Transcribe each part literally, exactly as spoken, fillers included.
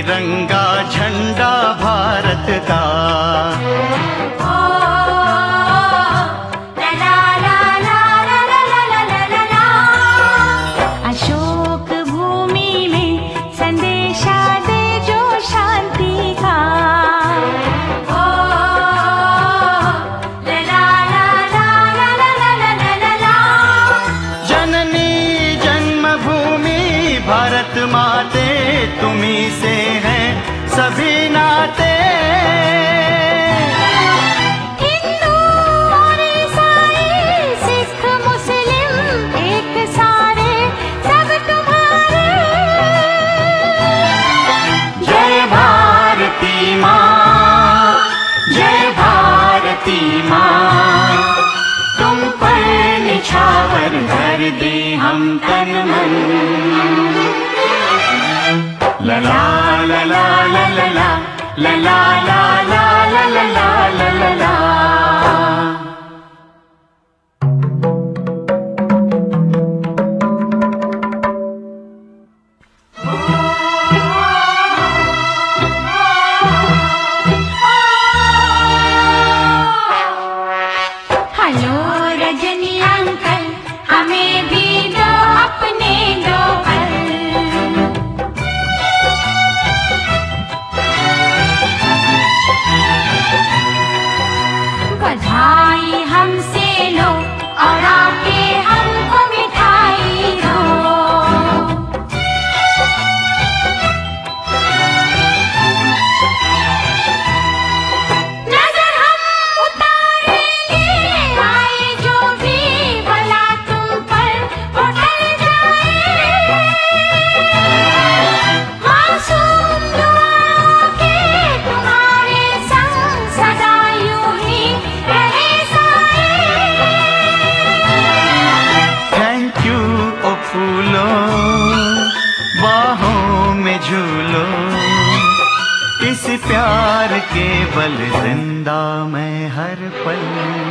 तिरंगा झंडा भारत का। अशोक भूमि में संदेशा दे जो शांति का। जननी जन्मभूमि भारत माते तुम्ही से हैं सभी नाते। हिंदू और ईसाई सिख मुस्लिम एक सारे सब तुम्हारे। जय भारती माँ, जय भारती माँ, तुम पर निछावर भर दे हम तन मन। ला ला ला ला ला ला ला ला ला ला ला ला ला ला ला। हेलो रजनी अंकल, हमें भी दो अपने दो पल। बधाई हमसे लो और आके हमको मिठाई दो। नजर हम उतारेंगे, आए जो भी भला तुम पर वो टल जाए। मासूम दुआओं के तुम्हारे संग सदा यूं ही रहे साए। थैंक यू ओ फूलो, बाहों में झूलो, इस प्यार के बल जिंदा मैं हर पल।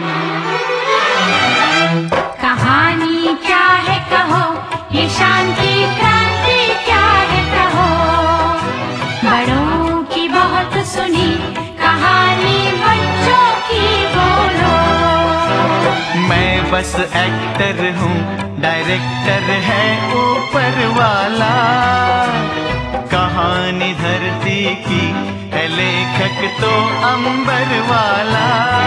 कहानी क्या है कहो, ये शांति क्रांति क्या है कहो। बड़ों की बहुत सुनी कहानी बच्चों की बोलो। मैं बस एक्टर हूँ, डायरेक्टर है ऊपर वाला। कहानी धरती की है, लेखक तो अंबर वाला।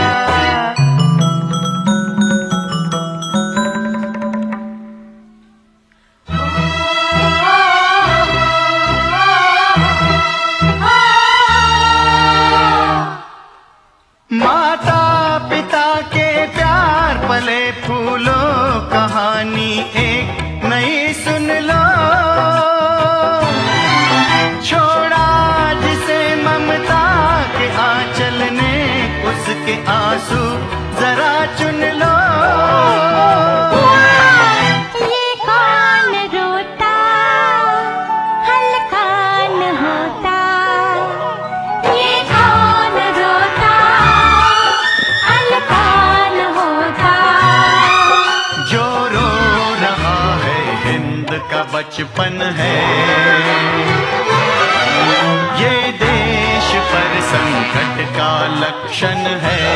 माता पिता के प्यार पले फूलो, कहानी एक नई सुन लो। छोड़ा जिसे ममता के आंचल ने, उसके आंसू जरा चुन लो। ये कौन रोता, हल्का न होता। ये कौन रोता, हल्का न होता। जो रो रहा है हिंद का बचपन है। ये देश पर संकट का लक्षण है।